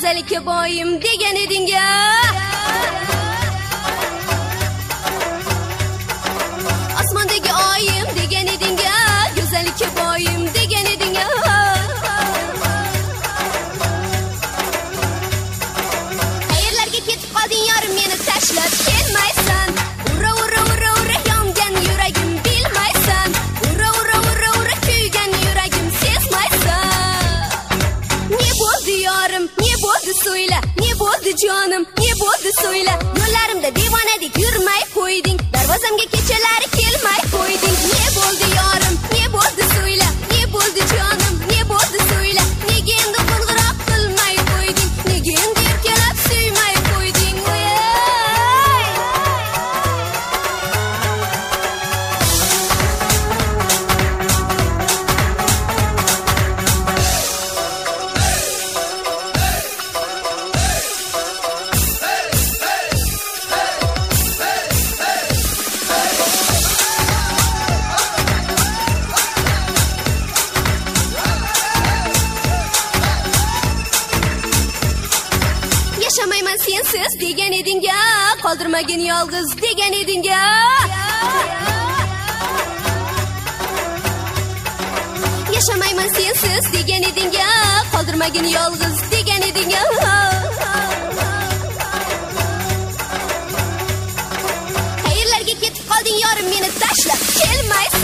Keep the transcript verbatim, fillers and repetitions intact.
go'zallikka boyim degan eding-a. Osmondagi oyim degan eding-a, go'zallikka boyim degan eding-a. Qayerlarga ketib qolding yorim, meni tashlab kelmaysan. Ura ura ura ura yongan yuragim bilmaysan. Ura ura ura ura kuygan yuragim sezmaysan. Ne bo'ldi yorim, ne bo'ldi so'yla, ne bo'ldi jonim, ne bo'ldi so'yla. Yo'llarimda devonadek yurmay qo'yding, darvozamga kechalari kelmay qo'yding. Ne bo'ldi yorim, ne bo'ldi so'yla, ne bo'ldi jonim, ne bo'ldi so'yla. Nega endi qo'ng'iroq qilmay qo'yding, nega endi erkalab suymay qo'yding? Voy Yaşamayman sensiz degan eding-a, qoldirmagin yolg'iz degan eding-a. Yaşamayman sensiz degan eding-a, qoldirmagin yolg'iz degan eding-a. Qayerlarga ketib qolding yorim, meni tashlab kelmaysan.